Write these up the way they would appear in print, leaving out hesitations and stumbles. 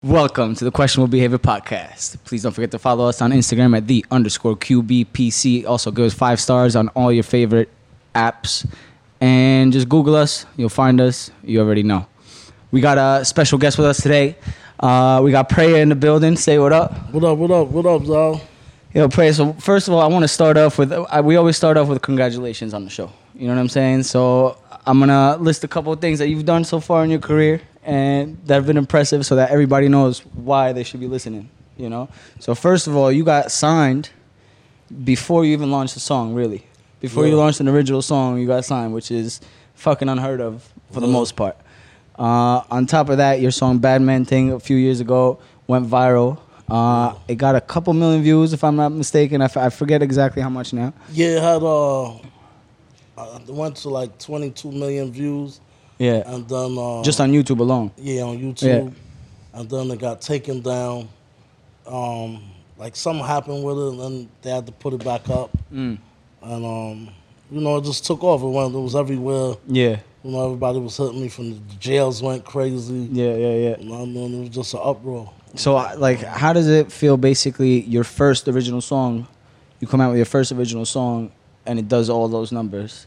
Welcome to the Questionable Behavior Podcast. Please don't forget to follow us on Instagram at _QBPC. Also, give us 5 stars on all your favorite apps. And just Google us. You'll find us. You already know. We got a special guest with us today. We got Prayer in the building. Say what up. What up, y'all? Yo, Prayer. So, first of all, I want to start off with, we always start off with congratulations on the show. You know what I'm saying? So, I'm going to list a couple of things that you've done so far in your career and that have been impressive so that everybody knows why they should be listening, you know? So first of all, you got signed before you even launched the song, really. Before you launched an original song, you got signed, which is fucking unheard of for the most part. On top of that, your song Bad Man Thing a few years ago went viral. It got a couple million views, if I'm not mistaken. I forget exactly how much now. Yeah, it had, it went to like 22 million views. Yeah. And then just on YouTube alone. Yeah, on YouTube. Yeah. And then it got taken down. Like something happened with it, and then they had to put it back up. And it just took off. It was everywhere. Yeah. Everybody was hitting me from the jails went crazy. Yeah. It was just an uproar. So, how does it feel? Basically, your first original song, you come out with your first original song, and it does all those numbers.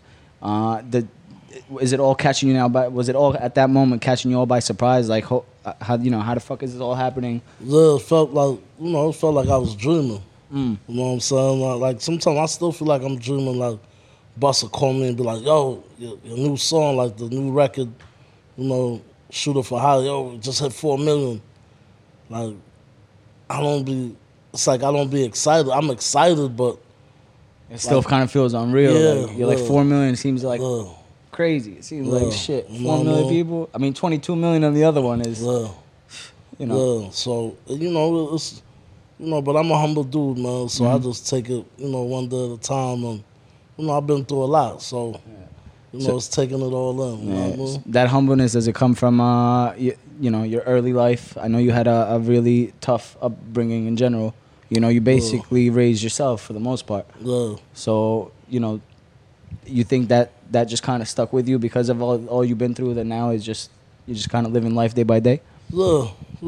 Is it all catching you now? Was it all at that moment catching you all by surprise? Like, how the fuck is this all happening? Yeah, it felt like I was dreaming. You know what I'm saying? Like sometimes I still feel like I'm dreaming. Like Busta call me and be like, "Yo, your new song, like the new record, Shooter for Hire, yo, just hit 4 million." Like I don't be excited. I'm excited, but it still kind of feels unreal. Yeah, like, you're like 4 million seems like crazy. It seems like shit. 4 million people. I mean, 22 million on the other one is. Yeah, so it's but I'm a humble dude, man. So I just take it, one day at a time, and I've been through a lot, so it's taking it all in. You know what I mean? That humbleness, does it come from your early life? I know you had a really tough upbringing in general. You basically raised yourself for the most part. Yeah. So you think that just kind of stuck with you because of all you've been through, that now is just you're just kind of living life day by day? Yeah,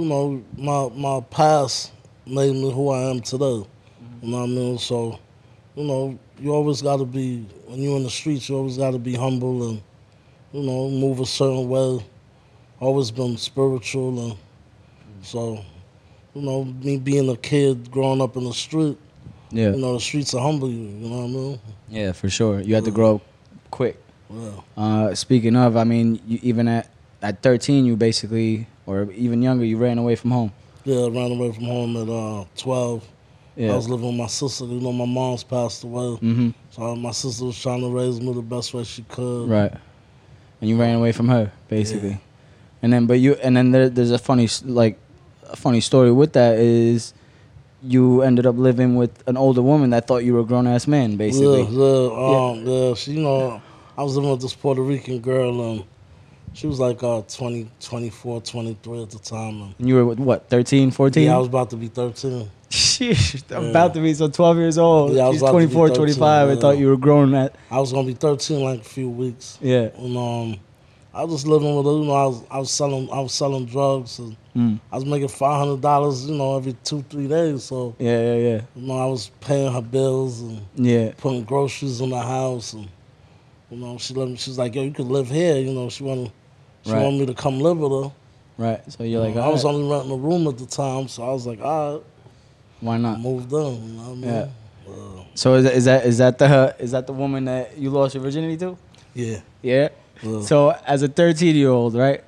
my past made me who I am today. You know what I mean? So, you always got to be, when you're in the streets, you always got to be humble and, move a certain way. Always been spiritual, and so, me being a kid growing up in the street, the streets will humble you, you know what I mean? Yeah, for sure. You had to grow up quick. Yeah. Speaking of, I mean, you, even at 13, you basically, or even younger, you ran away from home. Yeah, I ran away from home at 12. Yeah. I was living with my sister. My mom's passed away. Mm-hmm. So my sister was trying to raise me the best way she could. Right. And you ran away from her, basically. Yeah. And then there's a funny story with that is you ended up living with an older woman that thought you were a grown-ass man, basically. Yeah. She, I was living with this Puerto Rican girl, and she was like 24, 23 at the time. And you were, what, 13, 14? Yeah, I was about to be 13. Sheesh, I'm about to be 12 years old. Yeah, she's 24, 25. I thought you were grown at. I was going to be 13 like a few weeks. Yeah. And I was just living with her. I was selling drugs. And I was making $500, every 2-3 days. So yeah. I was paying her bills and putting groceries in the house. And she let me. She's like, "Yo, you could live here." She wanted me to come live with her. Right. So you're like, I was only renting a room at the time, so I was like, all right. Why not? I moved in. You know what I mean? Yeah. So is that the woman that you lost your virginity to? Yeah. Yeah. So as a 13-year-old, right?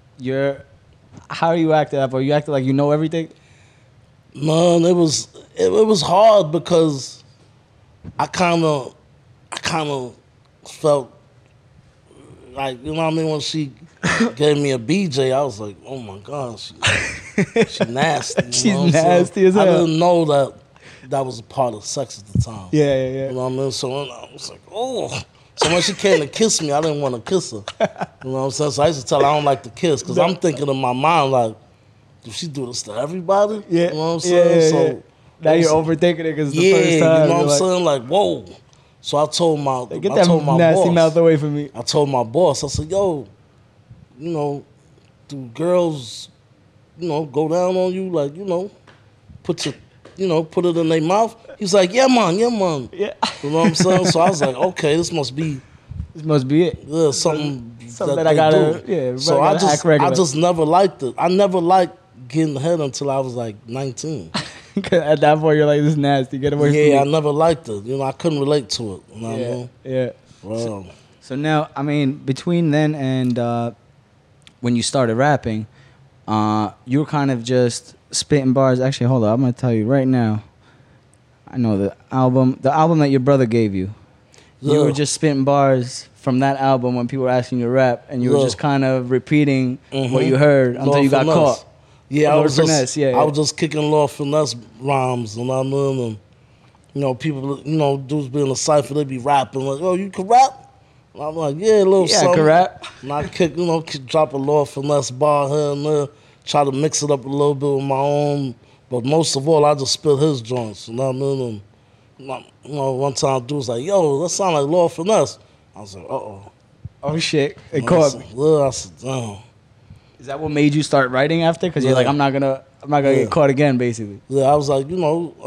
How are you acting up? Are you acting like you know everything? Man, it was hard because I kind of felt like, you know what I mean, when she gave me a BJ, I was like, oh my God, she nasty. She's nasty as hell. I didn't know that was a part of sex at the time. Yeah. You know what I mean? So I was like, oh. So when she came to kiss me, I didn't want to kiss her. You know what I'm saying? So I used to tell her I don't like to kiss because I'm thinking in my mind, like, do she do this to everybody? Yeah. You know what I'm saying? Yeah. So now you're overthinking it because it's the first time. You know what I'm saying? Like, whoa. So I told my get that nasty mouth away from me. I told my boss, I said, yo, do girls go down on you, like, put it in their mouth. He's like, yeah, man. Yeah. You know what I'm saying? So I was like, okay, this must be it. yeah, something that I gotta, do. yeah. So I gotta act regular. I just never liked it. I never liked getting head until I was like 19. At that point, you're like, this is nasty. Get away from me. Yeah, I never liked it. I couldn't relate to it. You know what I mean? Yeah. Wow. So now, I mean, between then and when you started rapping, you were kind of just spitting bars. Actually, hold on. I'm gonna tell you right now. I know the album that your brother gave you. Yeah. You were just spitting bars from that album when people were asking you to rap, and you were just kind of repeating what you heard until you got caught. Yeah, I was Finesse, just kicking Lord Finesse rhymes, you know what I mean? And, people, dudes be in the cypher, they be rapping like, "Oh, you can rap?" And I'm like, "Yeah, a little something." I can rap. And I drop a Lord Finesse bar here and there, try to mix it up a little bit with my own. But most of all, I just spit his joints, you know what I mean? And, one time, dude was like, "Yo, that sound like Lord Finesse." I was like, "Uh-oh." Oh shit! It caught me. Yeah, I said, "Damn." Is that what made you start writing after? Because you're like, I'm not gonna get caught again, basically. Yeah, I was like,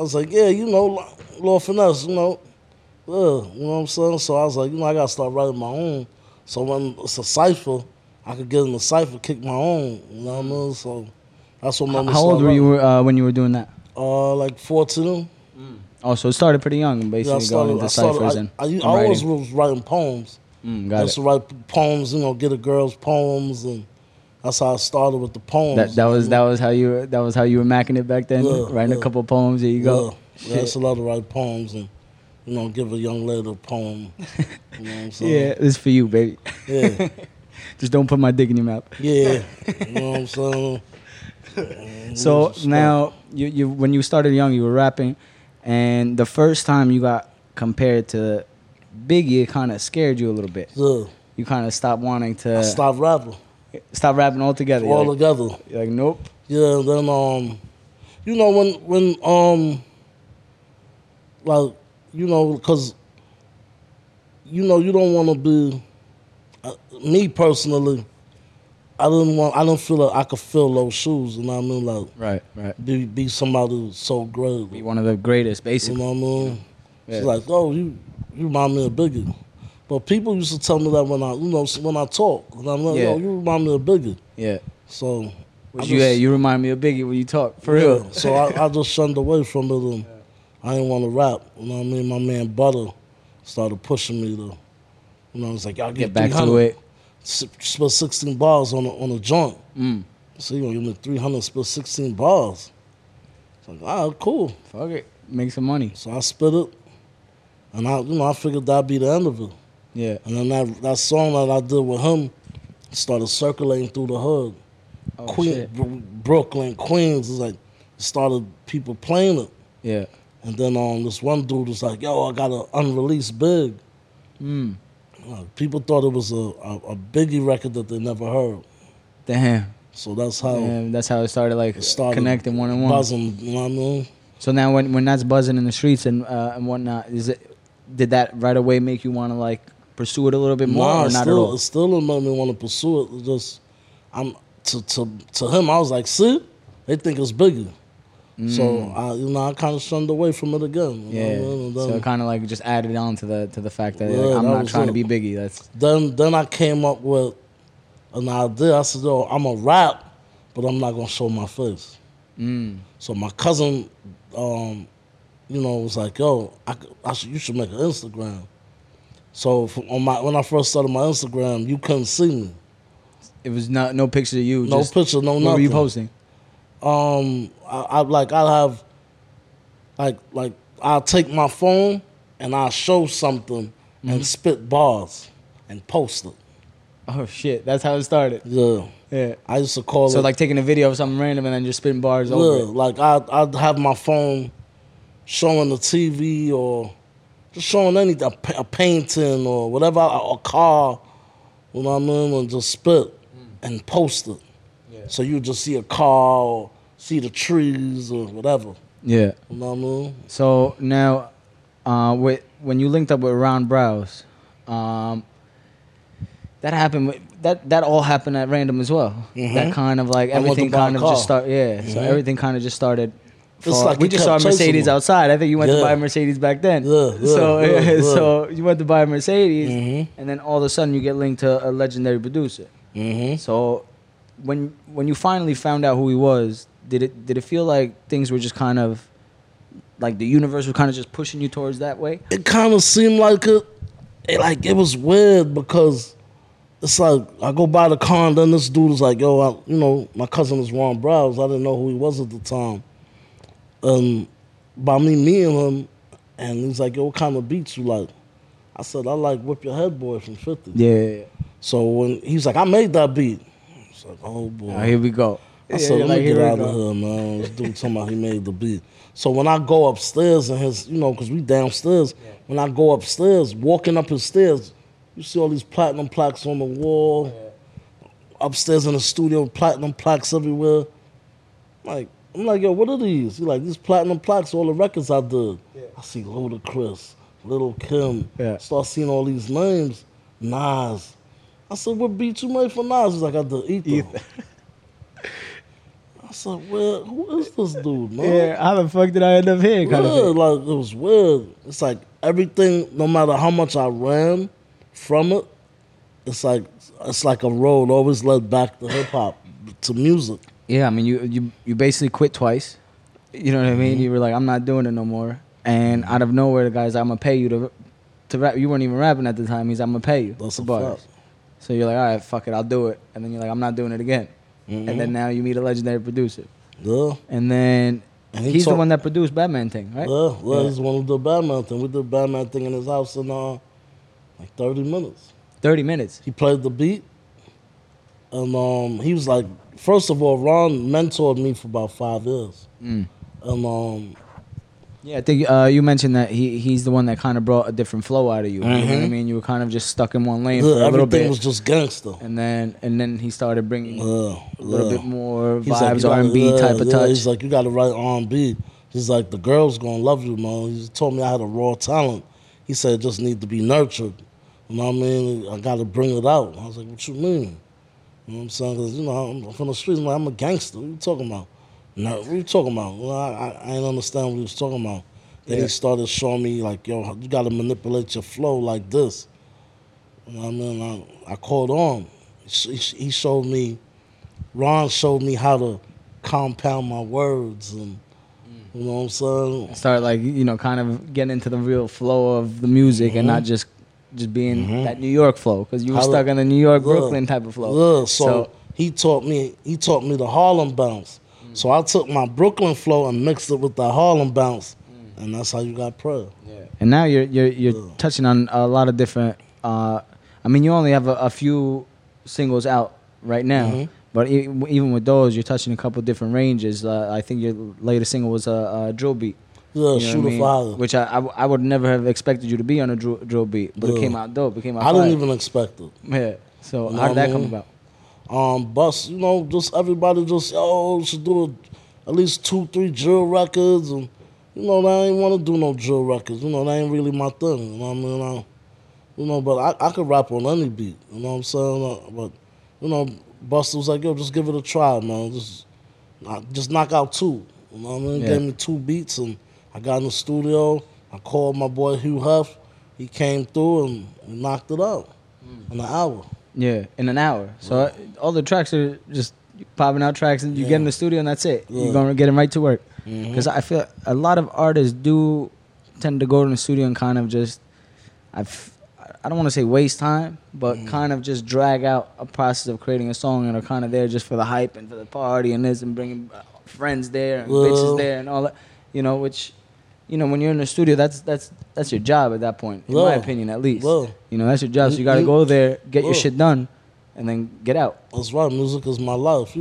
Lord Finesse, yeah, you know what I'm saying? So I was like, I gotta start writing my own. So when it's a cipher, I could get in the cipher, kick my own, you know what I mean? So that's what made me How old were you when you were doing that? Like 14. Oh, so it started pretty young, basically going into ciphers and I always was writing poems. I used to write poems, get a girl's poems, and that's how I started with the poems. That was how you were macking it back then, writing a couple poems. There you go. Yeah, it's a lot to write poems and give a young lady a poem. You know what I'm saying? Yeah, this is for you, baby. Yeah. Just don't put my dick in your mouth. Yeah, you know what I'm saying. So now, you when you started young, you were rapping, and the first time you got compared to Biggie, it kind of scared you a little bit. Yeah. You kind of stopped wanting to. I stopped rapping. Stop rapping altogether. Altogether. You're like, nope. Yeah, and then because you don't want to be. Me personally, I didn't feel like I could fill those shoes. You know what I mean? Like, right. Be somebody who's so great. Be one of the greatest, basically. You know what I mean? Yeah. She's like, oh, you remind me of Biggie. But people used to tell me that when I talk. And I'm like, yo, you remind me of Biggie. Yeah. So. You remind me of Biggie when you talk, for real. So I just shunned away from it, and I didn't want to rap. You know what I mean? My man Butter started pushing me to, it's like, y'all get back to it. Split 16 bars on a joint. So you gonna give me 300, split 16 bars. It's like, all right, cool. Fuck it, make some money. So I spit it, and I figured that'd be the end of it. Yeah. And then that song that I did with him started circulating through the hood. Brooklyn, Queens, is like, started people playing it. Yeah. And then this one dude was like, yo, I got an unreleased Big. People thought it was a Biggie record that they never heard. Damn. So that's how it started, connecting one on one. Buzzing, you know what I mean? So now when that's buzzing in the streets and whatnot, did that right away make you want to like pursue it a little bit more, or not at all? It still didn't make me want to pursue it. It just to him, I was like, see, they think it's Biggie. So I kind of shunned away from it again. Yeah. So it kind of like just added on to the fact that I'm that not trying to be Biggie. Then I came up with an idea. I said, yo, I'm a rap, but I'm not gonna show my face. So my cousin, was like, yo, you should make an Instagram. So when I first started my Instagram, you couldn't see me. It was no picture of you. No picture, no nothing. What were you posting? I'll take my phone and I'll show something and spit bars and post it. Oh shit, that's how it started. Yeah. I used to call it. So like taking a video of something random and then just spitting bars over it. Like I'd have my phone showing the TV or just showing anything, a painting or whatever, a car, you know what I mean, and just spit and post it. Yeah. So you just see a car or see the trees or whatever. Yeah. You know what I mean? So now, when you linked up with Ron Browse, that happened. That all happened at random as well. That kind of like I went to everything buy a kind of car. just started. Yeah, so everything kind of just started. It's like We you just saw a kept chasing Mercedes them. outside. I think you went to Yeah. buy a Mercedes back then. Yeah, yeah, so yeah. so you went to buy a Mercedes, and then all of a sudden you get linked to a legendary producer. So when you finally found out who he was, did it feel like things were just kind of like the universe was kind of just pushing you towards that way? It kind of seemed like it was weird because it's like I go by the car and then this dude is like, yo, my cousin is Ron Browse. I didn't know who he was at the time. By me meeting him, and he's like, yo, what kind of beats you like? I said, I like Whip Your Head Boy from 50. Yeah. So when he's like, I made that beat. I was like, oh boy. Here we go. I said, let me get out of here, man. This dude talking about he made the beat. So when I go upstairs and his, because we downstairs, when I go upstairs, walking up his stairs, you see all these platinum plaques on the wall. Upstairs in the studio, platinum plaques everywhere. I'm like, yo, what are these? He's like, these platinum plaques, all the records I did. I see Ludacris, Lil' Kim. Start seeing all these names. Nas. I said, what beat you made for Nas? He's like, I did Ether. I said, well, who is this dude, man? Yeah, how the fuck did I end up here? Kind of thing. Like, it was weird. It's like everything, no matter how much I ran from it, it's like a road always led back to hip-hop, to music. Yeah, I mean, you basically quit twice. You know what I mean? You were like, I'm not doing it no more. And out of nowhere, the guy's, I'm going to pay you to rap. You weren't even rapping at the time. He's, I'm going to pay you. That's the a bars. fact. So you're like, all right, fuck it, I'll do it. And then you're like, I'm not doing it again. And then now you meet a legendary producer. Yeah. And then he's the one that produced Batman Thing, right? Yeah, he's the one who did Batman Thing. We did Batman Thing in his house in like 30 minutes. 30 minutes. He played the beat. And he was like, first of all, Ron mentored me for about 5 years. And yeah, I think you mentioned that he's the one that kind of brought a different flow out of you. You know what I mean? You were kind of just stuck in one lane for a little bit. everything was just gangster. And then he started bringing a little bit more He's like, vibes, R&B type of touch. He's like, you got to write R&B. He's like, the girls gonna love you, man. He told me I had a raw talent. He said it just need to be nurtured. You know what I mean? I got to bring it out. I was like, what you mean? You know what I'm saying? Because, I'm from the streets. I'm a gangster. What you talking about? No, what you talking about? Well, I ain't understand what he was talking about. Then he started showing me, like, yo, you got to manipulate your flow like this. You know what I mean? I caught on. He showed me, Ron showed me how to compound my words and, you know what I'm saying? Start like, kind of getting into the real flow of the music and not just being that New York flow, because you were stuck in the New York, Brooklyn type of flow. Yeah, so he taught me the Harlem bounce. So I took my Brooklyn flow and mixed it with the Harlem bounce, and that's how you got prayer. Yeah. And now you're touching on a lot of different. I mean, you only have a few singles out right now, but even with those, you're touching a couple different ranges. I think your latest single was a drill beat. Yeah, Shooter Fire. Which I would never have expected you to be on a drill beat, but it came out dope. It came out. I didn't even expect it. Yeah. So how did that come about? Bus, just everybody just, should do at least 2-3 drill records, and they ain't want to do no drill records. That ain't really my thing. You know what I mean? But I could rap on any beat. You know what I'm saying? But Busta was like, yo, just give it a try, man. Just knock out 2. You know what I mean? Yeah. Gave me 2 beats, and I got in the studio. I called my boy Hugh Huff. He came through and we knocked it out in an hour. Yeah, in an hour. So all the tracks are just popping out tracks, and you get in the studio and that's it. You're gonna get right to work. Because I feel a lot of artists do tend to go to the studio and kind of just, I don't want to say waste time, but kind of just drag out a process of creating a song, and are kind of there just for the hype and for the party and this, and bringing friends there and bitches there and all that. Which, when you're in the studio, that's your job at that point, in my opinion, at least. That's your job. So you got to go there, get your shit done, and then get out. That's right. Music is my life.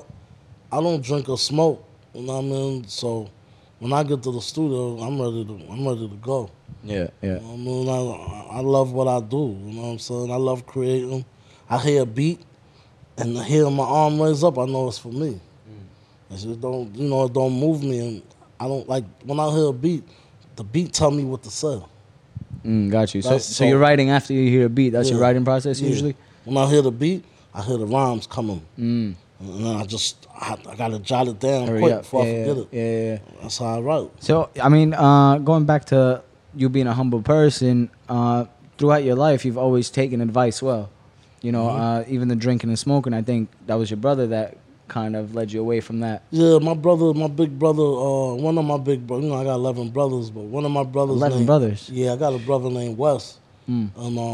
I don't drink or smoke. You know what I mean? So when I get to the studio, I'm ready to go. Yeah. You know what I mean? I love what I do. You know what I'm saying? I love creating. I hear a beat, and hearing my arm raise up, I know it's for me. It just don't, it don't move me, and I don't like when I hear a beat. The beat tell me what to say. Got you. So you're writing after you hear a beat. That's your writing process usually. When I hear the beat, I hear the rhymes coming. And then I gotta jot it down Hurry quick up. before I Yeah, forget it. yeah. That's how I write. So, I mean, going back to you being a humble person, throughout your life, you've always taken advice well. You know, even the drinking and smoking, I think that was your brother that kind of led you away from that. Yeah, my big brother, one of my big brothers, you know, I got 11 brothers, but one of my brothers 11 brothers? Yeah, I got a brother named Wes. And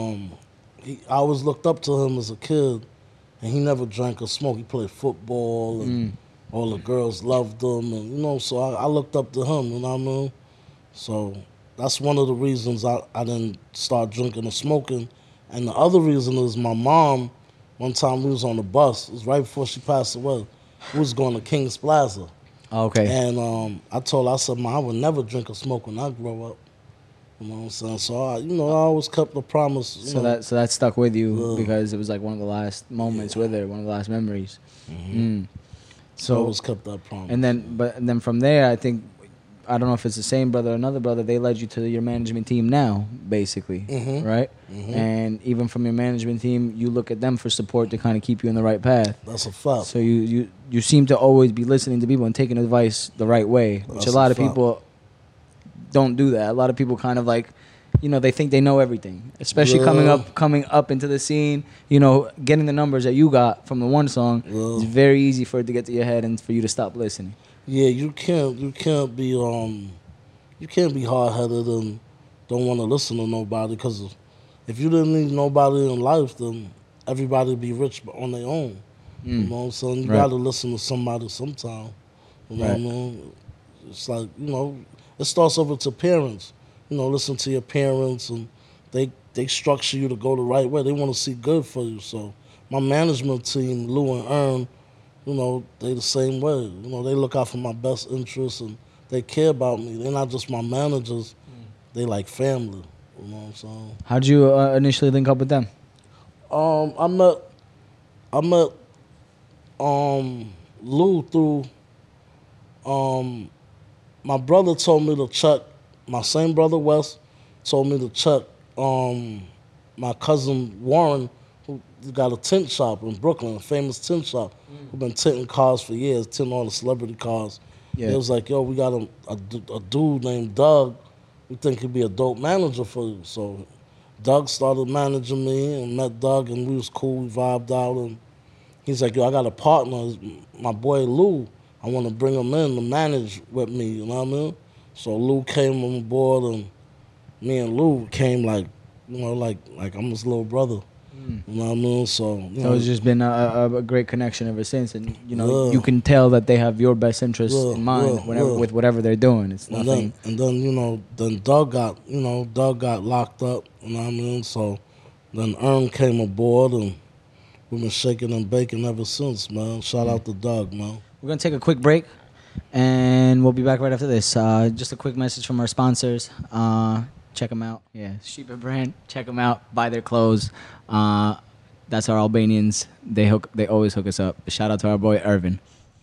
I always looked up to him as a kid, and he never drank or smoked. He played football, and all the girls loved him, and, you know, so I looked up to him, you know what I mean? So that's one of the reasons I didn't start drinking or smoking. And the other reason is my mom, one time we was on the bus, it was right before she passed away. We was going to King's Plaza. Okay. And I told her, I said, "Ma, I would never drink or smoke when I grow up." You know what I'm saying? So, I always kept the promise. So that stuck with you because it was like one of the last moments with her, one of the last memories. So I always kept that promise. And then from there, I think, I don't know if it's the same brother or another brother, they led you to your management team now, basically, right? And even from your management team, you look at them for support to kind of keep you in the right path. That's a fact. So you seem to always be listening to people and taking advice the right way, which a lot of people don't do that. A lot of people kind of like, you know, they think they know everything, especially coming up into the scene. You know, getting the numbers that you got from the one song, it's very easy for it to get to your head and for you to stop listening. Yeah, you can't be hard headed and don't want to listen to nobody, because if you didn't need nobody in life, then everybody would be rich on their own. You know what I'm saying? You gotta listen to somebody sometime. You know what I mean? It's like, you know, it starts over to parents. You know, listen to your parents, and they structure you to go the right way. They want to see good for you. So my management team, Lou and Ern, you know, they the same way. You know, they look out for my best interests, and they care about me. They're not just my managers. They like family. You know what I'm saying? How'd you initially link up with them? I met Lou through my brother told me to check, my same brother Wes told me to check my cousin Warren, who got a tint shop in Brooklyn, a famous tint shop, who been tinting cars for years, tinting all the celebrity cars. It was like, yo, we got a dude named Doug. We think he'd be a dope manager for you. So Doug started managing me, and met Doug, and we was cool, we vibed out, and he's like, yo, I got a partner, my boy Lou. I want to bring him in to manage with me, you know what I mean? So Lou came on board, and me and Lou came like I'm his little brother. You know what I mean? So it's just been a great connection ever since, and you know you can tell that they have your best interests in mind with whatever they're doing. It's nothing. And then then Doug got locked up. You know what I mean? So then Ern came aboard, and we've been shaking and baking ever since, man. Shout out to Doug, man. We're gonna take a quick break, and we'll be back right after this. Just a quick message from our sponsors. Check them out. Yeah, Sheep brand. Check them out. Buy their clothes. That's our Albanians. They always hook us up. Shout out to our boy Irvin.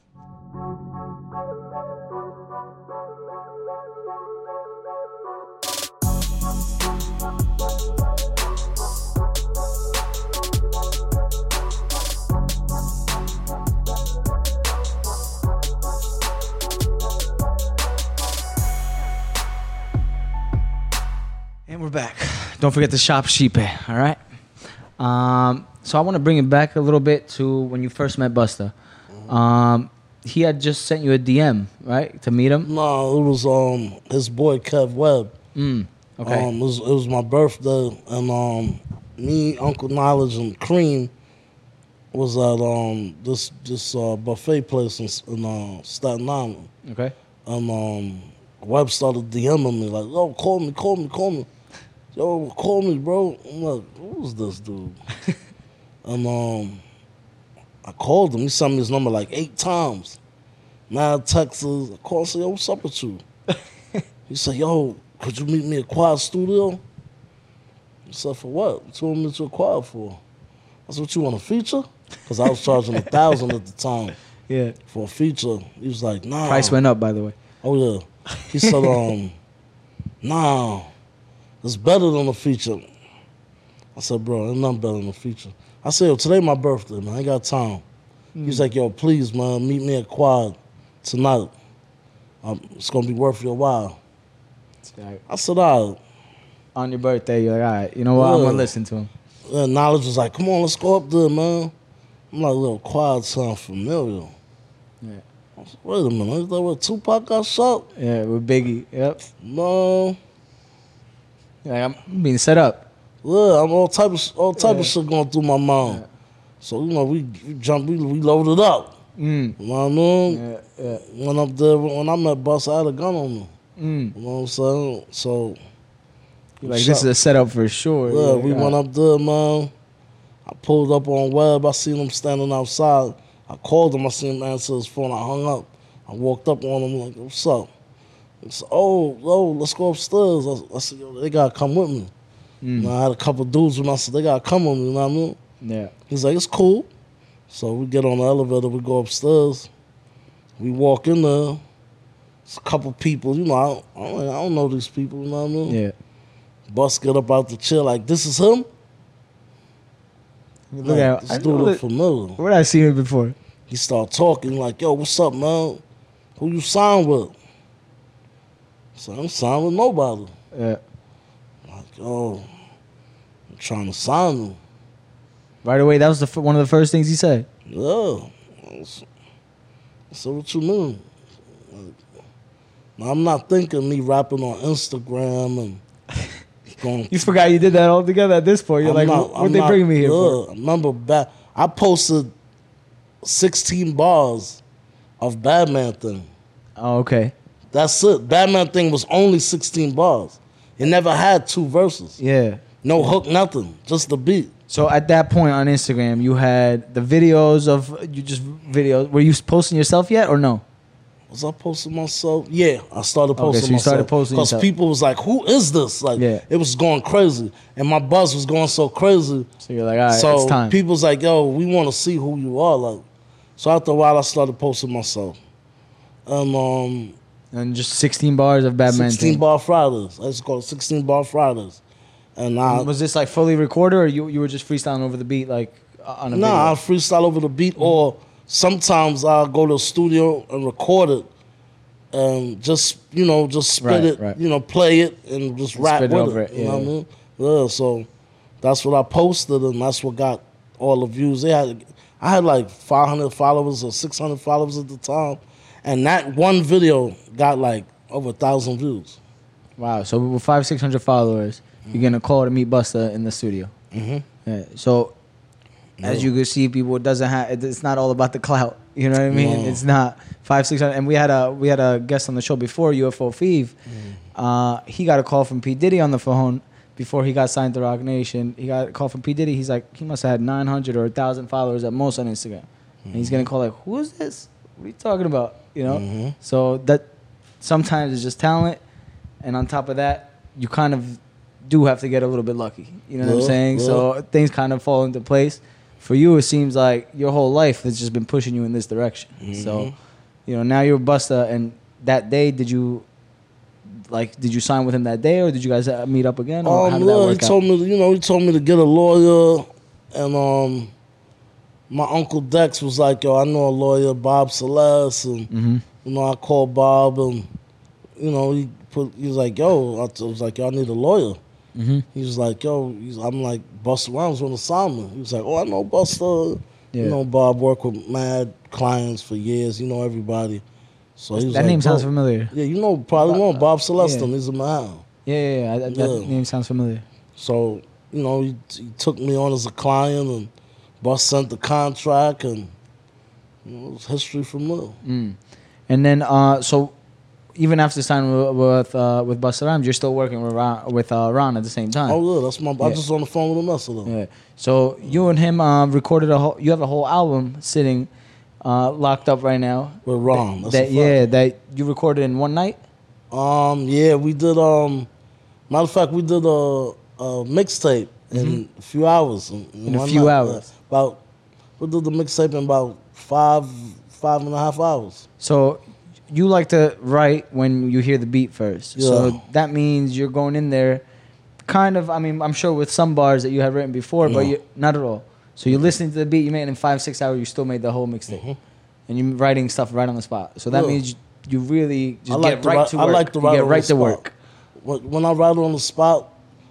And we're back. Don't forget to shop Sheep, all right? So I want to bring it back a little bit to when you first met Busta. He had just sent you a DM, right, to meet him? No, it was his boy Kev Webb. Okay. It was my birthday, and me, Uncle Knowledge, and Cream was at this buffet place in Staten Island. Okay. And Webb started DMing me like, "Yo, call me. Yo, call me, bro." I'm like, "Who's this dude?" And I called him. He sent me his number like 8 times. Mad texts. I called and said, "Yo, what's up with you?" He said, "Yo, could you meet me at Quad Studio?" I said, "For what? What you want me to a Quad for?" I said, "What, you want a feature?" Because I was charging $1,000 at the time. Yeah. For a feature. He was like, "Nah." Price went up, by the way. Oh yeah. He said, "Nah, it's better than a feature." I said, "Bro, ain't nothing better than a feature." I said, yo, today my birthday, man. I ain't got time. He's like, yo, please, man, meet me at Quad tonight. It's gonna be worth your while. I said, all right. On your birthday, you're like, all right, you know what? I'm gonna listen to him. Yeah, Knowledge was like, come on, let's go up there, man. I'm like, little Quad sound familiar. Yeah. I said, wait a minute, is that where Tupac got shot? Yeah, with Biggie. Yep. No. Like, I'm being set up. Yeah, I'm all type of shit going through my mind. Yeah. So, you know, we jumped, we loaded up. You know what I mean? Yeah. Went up there, when I met Bus, I had a gun on me. Mm. You know what I'm saying? So, Like, this is a setup for sure. yeah, we went up there, man. I pulled up on Webb. I seen him standing outside. I called him. I seen him answer his phone. I hung up. I walked up on him like, what's up? He said, oh, let's go upstairs. I said, yo, they got to come with me. You know, I had a couple dudes with me. I said, they got to come with me, you know what I mean? Yeah. He's like, it's cool. So we get on the elevator. We go upstairs. We walk in there. It's a couple people. You know, I don't know these people, you know what I mean? Yeah. Bus get up out the chair like, this is him? Look Like, at this dude look familiar. Where did I see him before? He start talking like, yo, what's up, man? Who you signed with? So I'm signed with nobody. Yeah. Like, yo, I'm trying to sign you. Right away, that was one of the first things he said. Yeah. I said, what you mean? Like, now, I'm not thinking me rapping on Instagram and going. You forgot you did that all together at this point. You're like, what they bringing me here for? I remember back, I posted 16 bars of Badman Thing. Oh, okay. That's it. Badman Thing was only 16 bars. It never had 2 verses. Yeah. No hook, nothing. Just the beat. So at that point on Instagram, you had the videos of videos. Were you posting yourself yet or no? Was I posting myself? Yeah, I started posting so you myself. started posting because yourself. people was like, "Who is this?" Like, Yeah. it was going crazy, and my buzz was going so crazy. So you're like, all right, So it's time. people was like, "Yo, we want to see who you are." Like, so after a while, I started posting myself. And just 16 bars of Batman. 16 bar Fridays. I used to call it 16 bar Fridays. And Was this like fully recorded, or you were just freestyling over the beat, like on a video? I freestyle over the beat, or sometimes I'll go to the studio and record it, and just spit it, play it, and just rap spit with over it. it, You know what I mean? Yeah. So that's what I posted, and that's what got all the views. I had like 500 followers or 600 followers at the time, and that one video got like over 1,000 views. Wow. So with 500-600 followers, you're getting a call to meet Busta in the studio. Mm-hmm. Yeah. So as you can see, people, it's not all about the clout. You know what I mean? No. It's not 500-600. And we had a guest on the show before, UFO Feeve. He got a call from P Diddy on the phone before he got signed to Rock Nation. He got a call from P Diddy. He's like, he must have had 900 or 1,000 followers at most on Instagram. And he's getting a call like, who is this? What are you talking about? You know? So that sometimes it's just talent, and on top of that, you kind of do have to get a little bit lucky. You know what I'm saying? So things kind of fall into place. For you, it seems like your whole life has just been pushing you in this direction. So, now you're Busta, and that day, did you sign with him that day, or did you guys meet up again? Or how did that work he told me to get a lawyer, and my uncle Dex was like, yo, I know a lawyer, Bob Celeste, and I called Bob, and he was like, yo, I was like, yo, I need a lawyer. He was like, yo, I'm like, Busta Rhymes on assignment. He was like, oh, I know Busta. Yeah. Bob worked with mad clients for years. You know everybody. So he was that like, name sounds familiar. Yeah, probably one. Bob Celestin. He's a man. Yeah. That name sounds familiar. So, he took me on as a client, and Bus sent the contract, and it was history from there. And then, so even after signing with Busta Rhymes, you're still working with Ron at the same time. Oh yeah, that's my. I just on the phone with him yesterday. Yeah. So you and him recorded you have a whole album sitting locked up right now. With Ron. That you recorded in one night. Yeah, we did. Matter of fact, we did a mixtape in a few hours. In a few hours. We did the mixtape in about 5.5 hours. So you like to write when you hear the beat first. Yeah. So that means you're going in there kind of, I'm sure with some bars that you had written before, but not at all. So you're listening to the beat you made in 5-6 hours. You still made the whole mixtape, and you're writing stuff right on the spot. So that means you really just get right to work. I like to write you get on right the to spot. work. When I write on the spot,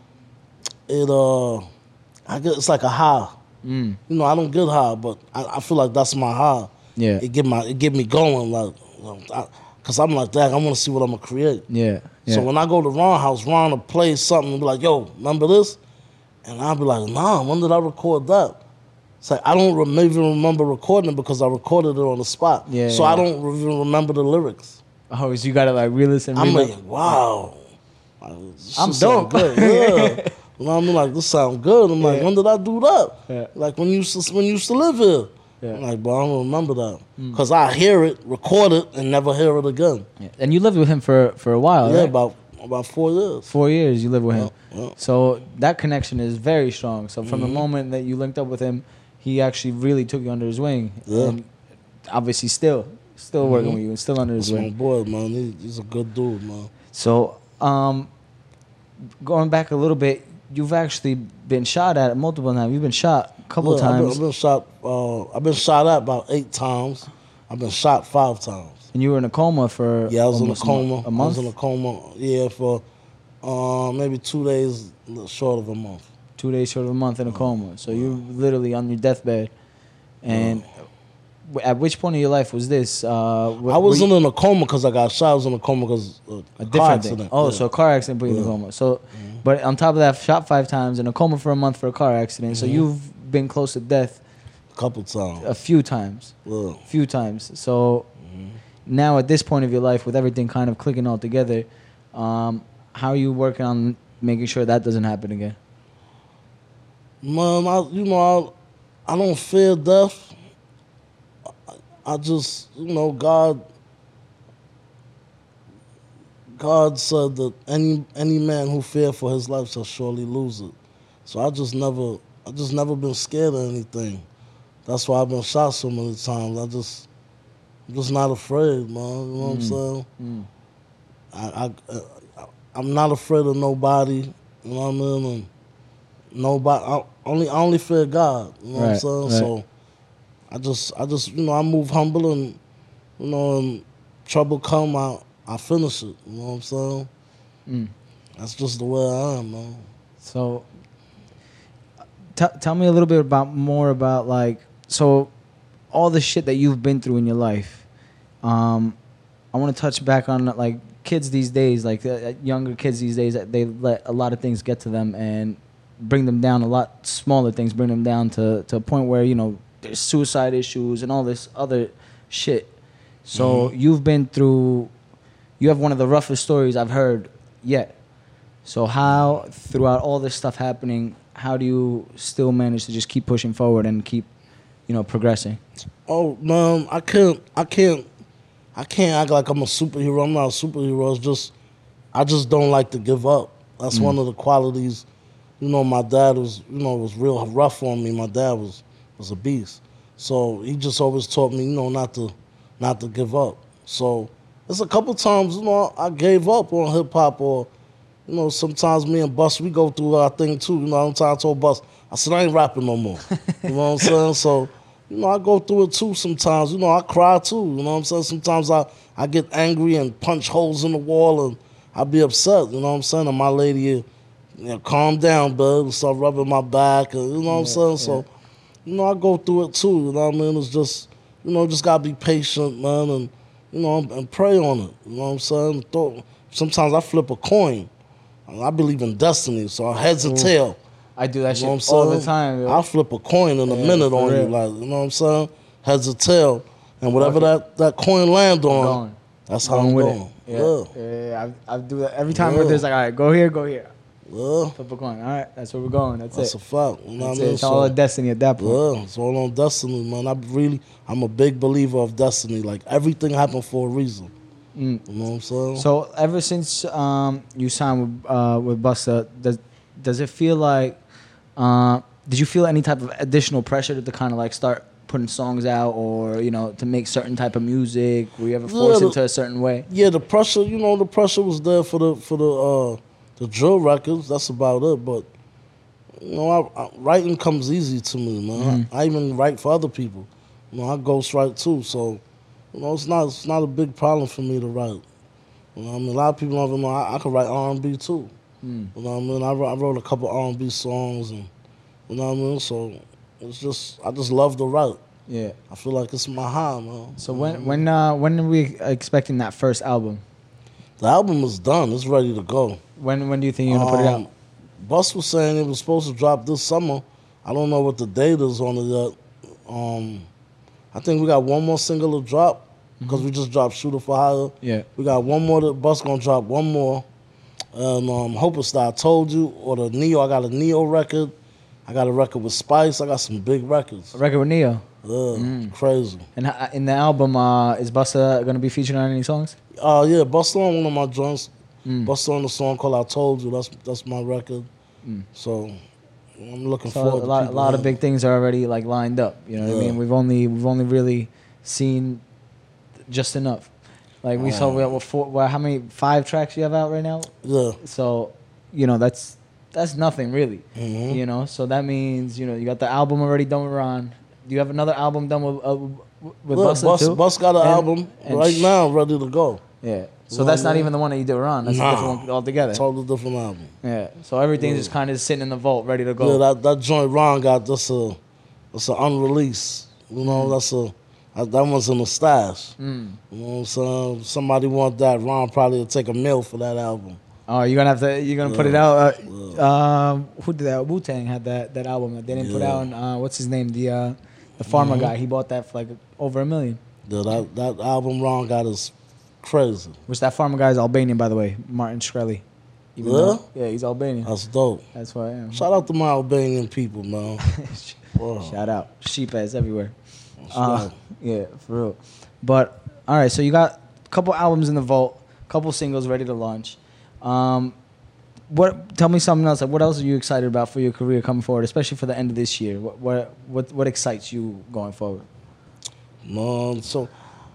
I get it's like a high. You know, I don't get high, but I feel like that's my high. Yeah. It get me going, like, cause I'm like that. I want to see what I'm gonna create. Yeah. So when I go to Ron's house, Ron will play something and be like, "Yo, remember this?" And I'll be like, "Nah, when did I record that?" It's like I don't even remember recording it because I recorded it on the spot. Yeah, so I don't even remember the lyrics. Oh, so you gotta like re-listen. I'm like, wow, I'm dope. Good. Yeah. You know what I mean? Like, this sound good. I'm like, when did I do that? Yeah. Like when you used to live here. Yeah. I'm like, but I don't remember that. Because I hear it, record it, and never hear it again. Yeah. And you lived with him for a while, Yeah, right? about 4 years. 4 years you lived with him. Yeah. So that connection is very strong. So from the moment that you linked up with him, he actually really took you under his wing. Yeah. And obviously still working with you and still under his That's my wing. boy, man. He's a good dude, man. So going back a little bit, you've actually been shot at multiple times. You've been shot a couple times. I've been shot. I've been shot at about 8 times. I've been shot 5 times. And you were in a coma for Yeah, I was in a almost coma. A month? I was in a coma. Yeah, for maybe 2 days short of a month. 2 days short of a month in a coma. So you're literally on your deathbed. And at which point in your life was this? I wasn't in a coma because I got shot. I was in a coma because a car different accident. thing. Oh, Yeah. so a car accident put you in a coma. So, but on top of that, shot 5 times, in a coma for a month for a car accident. So you've been close to death A couple times. a few times. Yeah. Few times. So now at this point of your life, with everything kind of clicking all together, how are you working on making sure that doesn't happen again? Man, I don't fear death. I just, God said that any man who fear for his life shall surely lose it. So I just never been scared of anything. That's why I've been shot so many times. I'm just not afraid, man. You know what I'm saying? I'm not afraid of nobody. You know what I mean? And nobody. I only fear God. You know what I'm saying? Right. So I just I move humble and and trouble come, I finish it. You know what I'm saying? That's just the way I am, man. So tell me a little bit more about like, so all the shit that you've been through in your life. I want to touch back on like kids these days, like younger kids these days, that they let a lot of things get to them and bring them down. A lot smaller things bring them down to a point where there's suicide issues and all this other shit. So you have one of the roughest stories I've heard yet. So how, throughout all this stuff happening, how do you still manage to just keep pushing forward and keep, progressing? Oh man, I can't act like I'm a superhero. I'm not a superhero. It's just I just don't like to give up. That's one of the qualities. My dad was was real rough on me. My dad was a beast. So he just always taught me, not to give up. So there's a couple times, I gave up on hip hop, or sometimes me and Bus, we go through our thing too. I told Bus, I said, I ain't rapping no more. You know what I'm saying? So, I go through it too sometimes. I cry too. You know what I'm saying? Sometimes I get angry and punch holes in the wall and I be upset. You know what I'm saying? And my lady, calm down, bud, and start rubbing my back. And, you know what I'm saying? Yeah. So, I go through it too. You know what I mean? It's just, just gotta be patient, man, and and pray on it. You know what I'm saying? Sometimes I flip a coin. I believe in destiny, so heads or tail. I do that You know what shit I'm all saying? the time. Yo. I'll flip a coin in a minute for on you, real. like, you know what I'm saying? Heads or tail. And whatever that coin land on, Going. that's how I'm with going. it. Yeah. I do that every time. With this, like, all right, go here, go here. Yeah. Flip a coin. All right, that's where we're going. That's That's it. a fact. You know That's what I mean? it. It's all a destiny at that point. Yeah, it's all on destiny, man. I'm a big believer of destiny. Like, everything happened for a reason. You know what I'm saying? So ever since you signed with Busta, does it feel like did you feel any type of additional pressure to kind of like start putting songs out, or to make certain type of music? Were you ever forced into a certain way? Yeah, the pressure, the pressure was there for the drill records. That's about it. But You know, writing comes easy to me, man. I even write for other people. You know, I ghostwrite too, so you know, it's not a big problem for me to write. You know what I mean? A lot of people don't even know I can write R&B too. You know what I mean? I wrote a couple R&B songs, and you know what I mean. So it's just I just love to write. Yeah. I feel like it's my high, man. So when are we expecting that first album? The album is done. It's ready to go. When do you think you're gonna put it out? Bus was saying it was supposed to drop this summer. I don't know what the date is on it yet. I think we got one more single to drop because we just dropped Shooter for Hire. Yeah. We got one more. Bus gonna drop one more. And Hope It's That I Told You, or the Neo. I got a Neo record. I got a record with Spice. I got some big records. A record with Neo. Yeah, crazy. And in the album, is Busta gonna be featured on any songs? Yeah, Busta on one of my joints. Busta on the song called I Told You. That's my record. So I'm looking forward to a lot of big things are already like lined up. You know what I mean? We've only really seen just enough. Like we saw, how many 5 tracks you have out right now? Yeah. So, you know, that's nothing really. You know, so that means, you know, you got the album already done with Ron. Do you have another album done with Busta too? Bus got an album right now ready to go. Yeah. So that's not even the one that you did with Ron. That's a different one altogether. Totally different album. Yeah. So everything's just kind of sitting in the vault, ready to go. Yeah, that joint Ron got, that's an unreleased. You know, that one's in the stash. You know what I'm saying? If somebody want that, Ron probably will take a mill for that album. Oh, you're gonna put it out. Who did that? Wu-Tang had that album that they didn't put out. And, what's his name? The farmer guy. He bought that for like over $1 million. Yeah, that album Ron got is crazy. Which that farmer guy is Albanian, by the way, Martin Shkreli. Yeah, he's Albanian. That's dope. That's why I am. Shout out to my Albanian people, man. Shout out. Sheep ass everywhere. Yeah, for real. But all right, so you got a couple albums in the vault, a couple singles ready to launch. Tell me something else. Like, what else are you excited about for your career coming forward, especially for the end of this year? What excites you going forward? So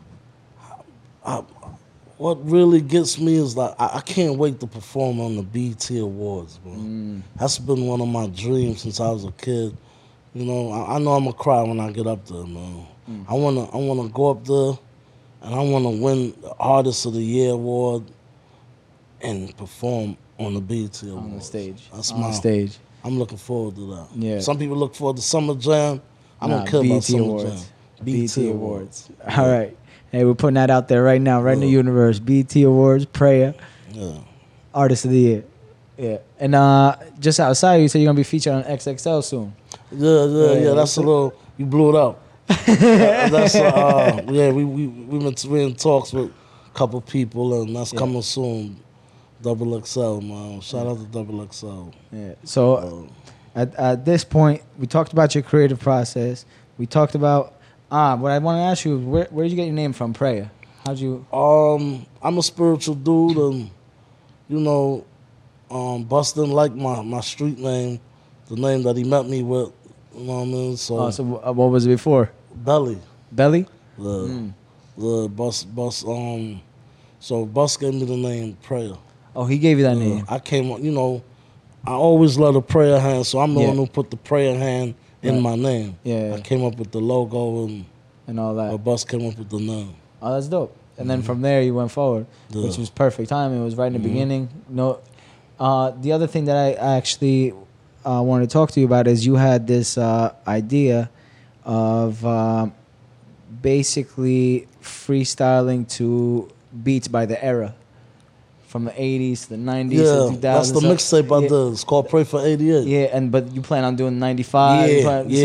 what really gets me is like I can't wait to perform on the BET Awards, bro. That's been one of my dreams since I was a kid. You know, I know I'm gonna cry when I get up there, man. I wanna go up there, and I wanna win the Artist of the Year award and perform on the BET Awards. On the stage. That's on the stage. I'm looking forward to that. Yeah. Some people look forward to Summer Jam. I don't care about Summer Awards. Jam. BET Awards. All right. Hey, we're putting that out there right now, right in the universe. BET Awards, Prayer, Artist of the Year. Yeah. And just outside, you said you're going to be featured on XXL soon. Yeah. That's a little, you blew it up. That's we're in talks with a couple people, and that's coming soon. Double XL, man. Shout out to Double XL. Yeah. So at this point, we talked about your creative process. We talked about what I want to ask you is where did you get your name from, Prayer? How'd you? I'm a spiritual dude, and you know, Bus didn't like my street name, the name that he met me with. You know what I mean? So what was it before? Belly. Belly? The Bus. So Bus gave me the name Prayer. Oh, he gave you that name. I came, you know, I always love a prayer hand, so I'm the one who put the prayer hand in my name. Yeah. I came up with the logo and all that. Bus came up with the name. Oh, that's dope. And then from there you went forward, which was perfect timing. It was right in the beginning. No, the other thing that I actually wanted to talk to you about is you had this idea of basically freestyling to beats by the era. From the 80s to the 90s to 2000s. That's the mixtape I did. It's called Pray for 88. Yeah, but you plan on doing 95?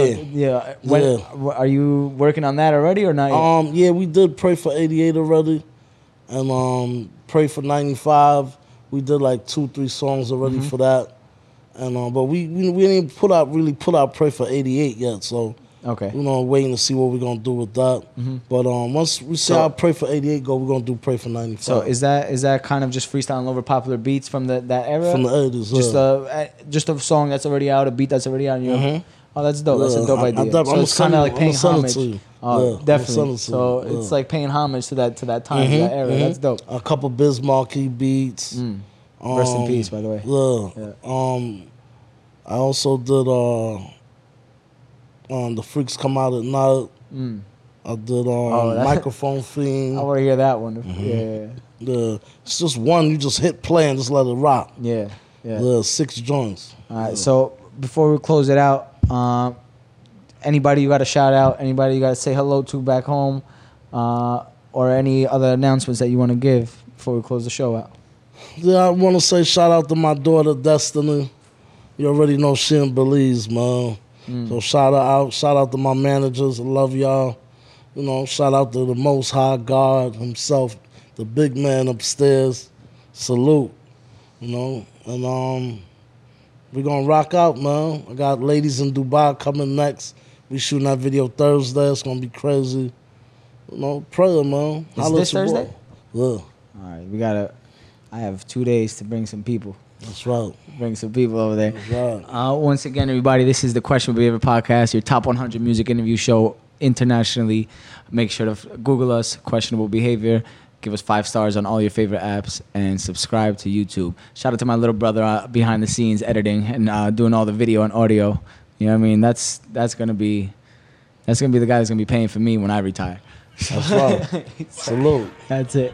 Are you working on that already or not yet? Yeah, we did Pray for 88 already. And Pray for 95. We did like 2-3 songs already for that. And but we didn't put out Pray for 88 yet, so okay. You know, waiting to see what we're gonna do with that. But once we see how Pray for 88 go, we're gonna do Pray for 95. So is that kind of just freestyling over popular beats from that era? From the 80s, just a song that's already out, a beat that's already out. Oh, that's dope. That's a dope idea. So it's kind of like paying homage. Definitely. So it's like paying homage to that time, to that era. That's dope. A couple Biz Markie beats. Rest in peace, by the way. Yeah. I also did The Freaks Come Out at Night. I did Microphone Fiend. I want to hear that one. It's just one, you just hit play and just let it rock. Yeah. The 6 joints. All right, so before we close it out, anybody you got to shout out, anybody you got to say hello to back home, or any other announcements that you want to give before we close the show out? Yeah, I want to say shout out to my daughter, Destiny. You already know she in Belize, man. So shout her out. Shout out to my managers. I love y'all. You know, shout out to the Most High God himself, the big man upstairs. Salute. You know, and we're going to rock out, man. I got Ladies in Dubai coming next. We shooting that video Thursday. It's going to be crazy. You know, prayer, man. Is this Thursday? Yeah. All right, I have 2 days to bring some people. That's right. Bring some people over there. That's right. Once again, everybody, this is the Questionable Behavior Podcast, your top 100 music interview show internationally. Make sure to Google us, Questionable Behavior. Give us 5 stars on all your favorite apps and subscribe to YouTube. Shout out to my little brother behind the scenes editing and doing all the video and audio. You know what I mean? That's gonna be the guy that's gonna be paying for me when I retire. That's right. Salute. That's it.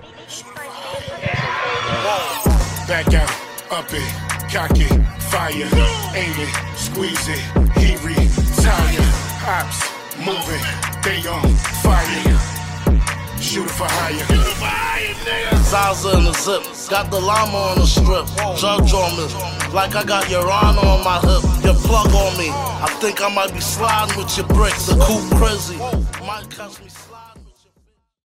Back out, up it, cock it, fire, aim it, squeeze it, he retire. Ops moving, they on fire. Shoot it for higher. Zaza in the zip, got the llama on the strip. Judge on me, like I got your honor on my hip. Your plug on me, I think I might be sliding with your bricks. The coupe crazy, might catch me.